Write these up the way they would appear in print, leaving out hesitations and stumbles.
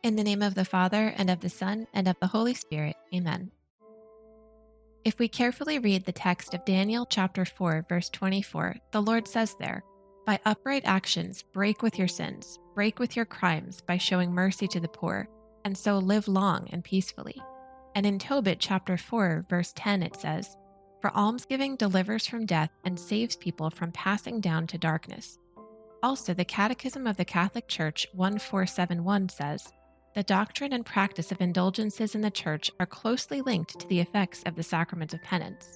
In the name of the Father, and of the Son, and of the Holy Spirit. Amen. If we carefully read the text of Daniel chapter 4, verse 24, the Lord says there, "By upright actions break with your sins, break with your crimes by showing mercy to the poor, and so live long and peacefully." And in Tobit chapter 4, verse 10 it says, "For almsgiving delivers from death and saves people from passing down to darkness." Also, the Catechism of the Catholic Church 1471 says, "The doctrine and practice of indulgences in the Church are closely linked to the effects of the sacrament of penance."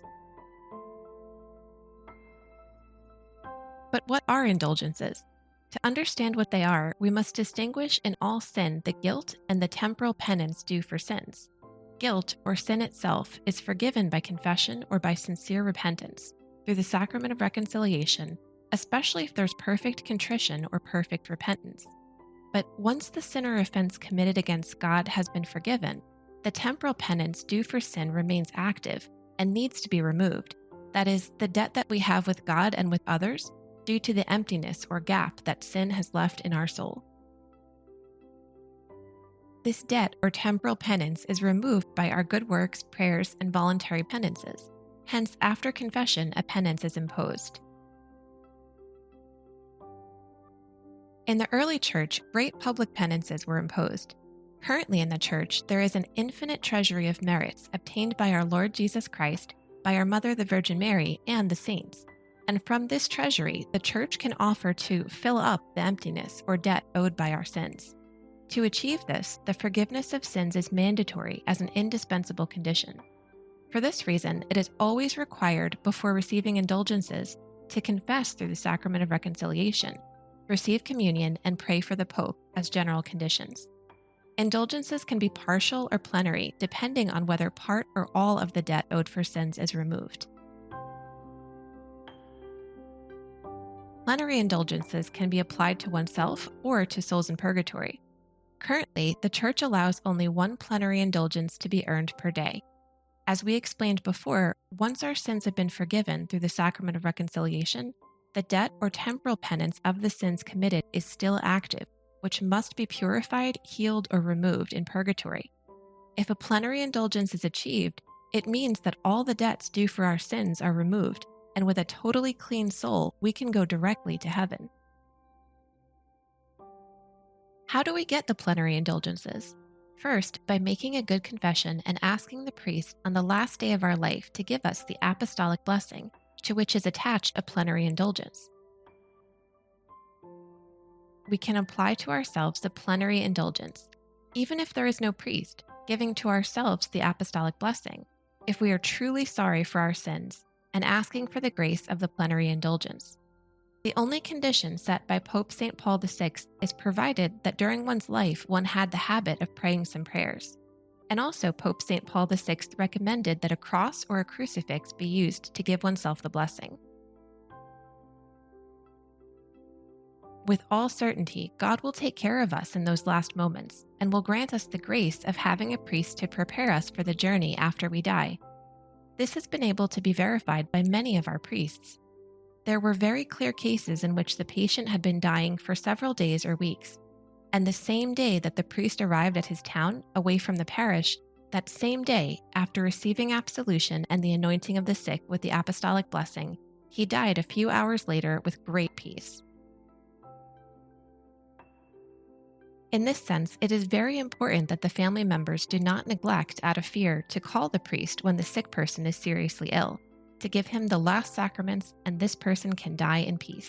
But what are indulgences? To understand what they are, we must distinguish in all sin the guilt and the temporal penance due for sins. Guilt, or sin itself, is forgiven by confession or by sincere repentance, through the sacrament of reconciliation, especially if there's perfect contrition or perfect repentance. But once the sin or offense committed against God has been forgiven, the temporal penance due for sin remains active and needs to be removed. That is, the debt that we have with God and with others due to the emptiness or gap that sin has left in our soul. This debt or temporal penance is removed by our good works, prayers, and voluntary penances. Hence, after confession, a penance is imposed. In the early church, great public penances were imposed. Currently in the church, there is an infinite treasury of merits obtained by our Lord Jesus Christ, by our Mother the Virgin Mary, and the saints. And from this treasury, the church can offer to fill up the emptiness or debt owed by our sins. To achieve this, the forgiveness of sins is mandatory as an indispensable condition. For this reason, it is always required before receiving indulgences to confess through the sacrament of reconciliation, receive communion, and pray for the Pope as general conditions. Indulgences can be partial or plenary, depending on whether part or all of the debt owed for sins is removed. Plenary indulgences can be applied to oneself or to souls in purgatory. Currently, the Church allows only one plenary indulgence to be earned per day. As we explained before, once our sins have been forgiven through the sacrament of reconciliation, the debt or temporal penance of the sins committed is still active, which must be purified, healed, or removed in purgatory. If a plenary indulgence is achieved, it means that all the debts due for our sins are removed, and with a totally clean soul, we can go directly to heaven. How do we get the plenary indulgences? First, by making a good confession and asking the priest on the last day of our life to give us the apostolic blessing, to which is attached a plenary indulgence. We can apply to ourselves the plenary indulgence, even if there is no priest, giving to ourselves the apostolic blessing, if we are truly sorry for our sins, and asking for the grace of the plenary indulgence. The only condition set by Pope St. Paul VI is provided that during one's life one had the habit of praying some prayers. And also Pope St. Paul VI recommended that a cross or a crucifix be used to give oneself the blessing. With all certainty, God will take care of us in those last moments and will grant us the grace of having a priest to prepare us for the journey after we die. This has been able to be verified by many of our priests. There were very clear cases in which the patient had been dying for several days or weeks, and the same day that the priest arrived at his town, away from the parish, that same day, after receiving absolution and the anointing of the sick with the apostolic blessing, he died a few hours later with great peace. In this sense, it is very important that the family members do not neglect out of fear to call the priest when the sick person is seriously ill, to give him the last sacraments, and this person can die in peace.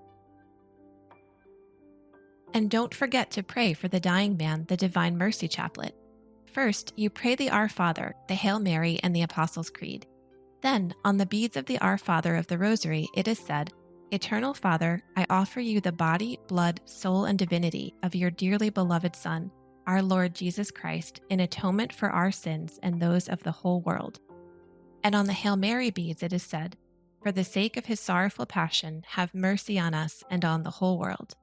And don't forget to pray for the dying man the Divine Mercy Chaplet. First, you pray the Our Father, the Hail Mary, and the Apostles' Creed. Then, on the beads of the Our Father of the Rosary, it is said, "Eternal Father, I offer you the body, blood, soul, and divinity of your dearly beloved Son, our Lord Jesus Christ, in atonement for our sins and those of the whole world." And on the Hail Mary beads it is said, "For the sake of his sorrowful passion, have mercy on us and on the whole world."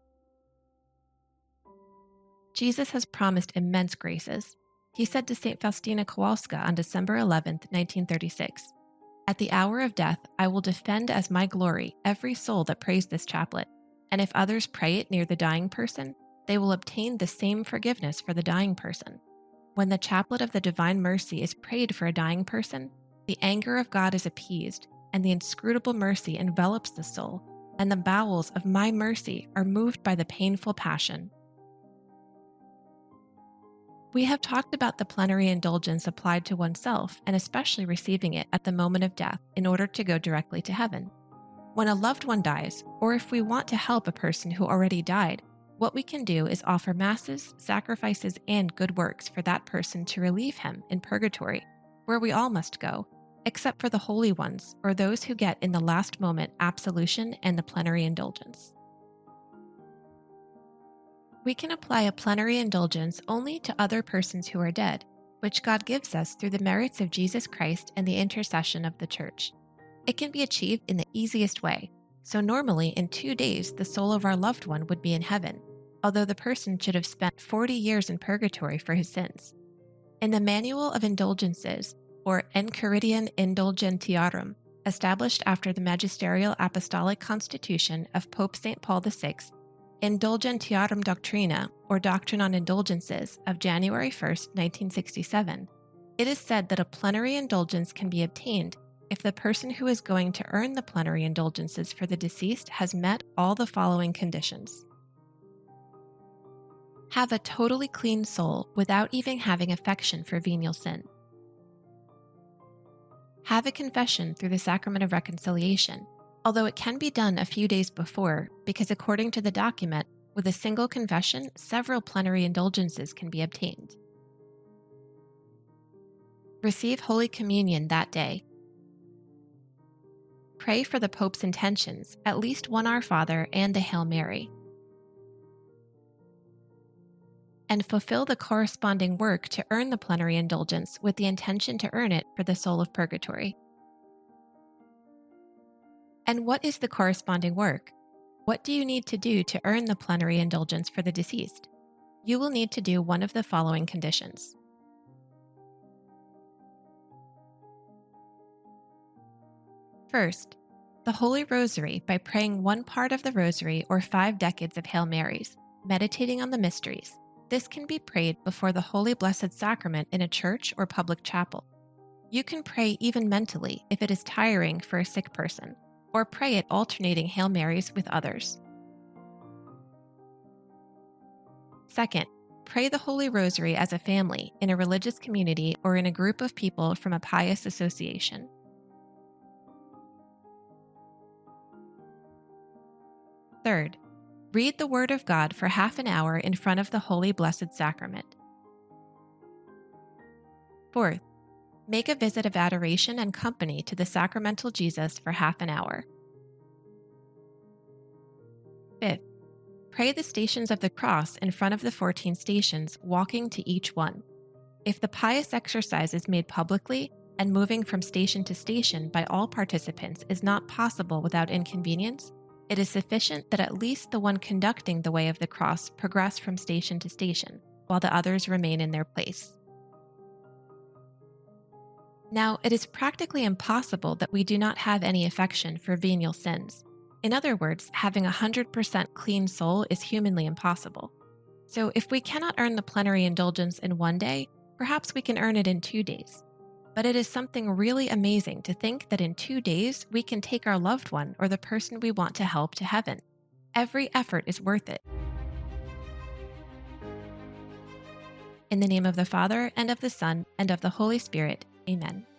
Jesus has promised immense graces. He said to St. Faustina Kowalska on December 11, 1936, "At the hour of death, I will defend as my glory every soul that prays this chaplet, and if others pray it near the dying person, they will obtain the same forgiveness for the dying person. When the chaplet of the divine mercy is prayed for a dying person, the anger of God is appeased, and the inscrutable mercy envelops the soul, and the bowels of my mercy are moved by the painful passion. We have talked about the plenary indulgence applied to oneself, and especially receiving it at the moment of death in order to go directly to heaven. When a loved one dies, or if we want to help a person who already died, what we can do is offer masses, sacrifices, and good works for that person to relieve him in purgatory, where we all must go, except for the holy ones, or those who get in the last moment absolution and the plenary indulgence. We can apply a plenary indulgence only to other persons who are dead, which God gives us through the merits of Jesus Christ and the intercession of the Church. It can be achieved in the easiest way, so normally in 2 days the soul of our loved one would be in heaven, although the person should have spent 40 years in purgatory for his sins. In the Manual of Indulgences, or Enchiridion Indulgentiarum, established after the Magisterial Apostolic Constitution of Pope St. Paul VI, Indulgentiarum Doctrina, or Doctrine on Indulgences, of January 1, 1967, it is said that a plenary indulgence can be obtained if the person who is going to earn the plenary indulgences for the deceased has met all the following conditions. Have a totally clean soul without even having affection for venial sin. Have a confession through the sacrament of reconciliation, although it can be done a few days before, because according to the document, with a single confession, several plenary indulgences can be obtained. Receive Holy Communion that day. Pray for the Pope's intentions, at least one Our Father and the Hail Mary. And fulfill the corresponding work to earn the plenary indulgence with the intention to earn it for the soul of purgatory. And what is the corresponding work? What do you need to do to earn the plenary indulgence for the deceased? You will need to do one of the following conditions. First, the Holy Rosary by praying one part of the Rosary or 5 decades of Hail Marys, meditating on the mysteries. This can be prayed before the Holy Blessed Sacrament in a church or public chapel. You can pray even mentally if it is tiring for a sick person, or pray it alternating Hail Marys with others. Second, pray the Holy Rosary as a family, in a religious community, or in a group of people from a pious association. Third, read the Word of God for half an hour in front of the Holy Blessed Sacrament. Fourth, make a visit of adoration and company to the sacramental Jesus for half an hour. Fifth, pray the Stations of the Cross in front of the 14 stations, walking to each one. If the pious exercises made publicly and moving from station to station by all participants is not possible without inconvenience, it is sufficient that at least the one conducting the way of the cross progress from station to station, while the others remain in their place. Now, it is practically impossible that we do not have any affection for venial sins. In other words, having 100% clean soul is humanly impossible. So if we cannot earn the plenary indulgence in 1 day, perhaps we can earn it in 2 days. But it is something really amazing to think that in 2 days we can take our loved one or the person we want to help to heaven. Every effort is worth it. In the name of the Father, and of the Son, and of the Holy Spirit, Amen.